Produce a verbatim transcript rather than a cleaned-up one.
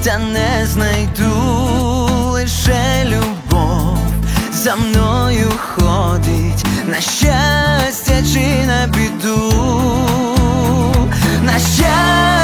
та не знайду, лише любов за мною ходить, на щастя чи на біду, на щастя.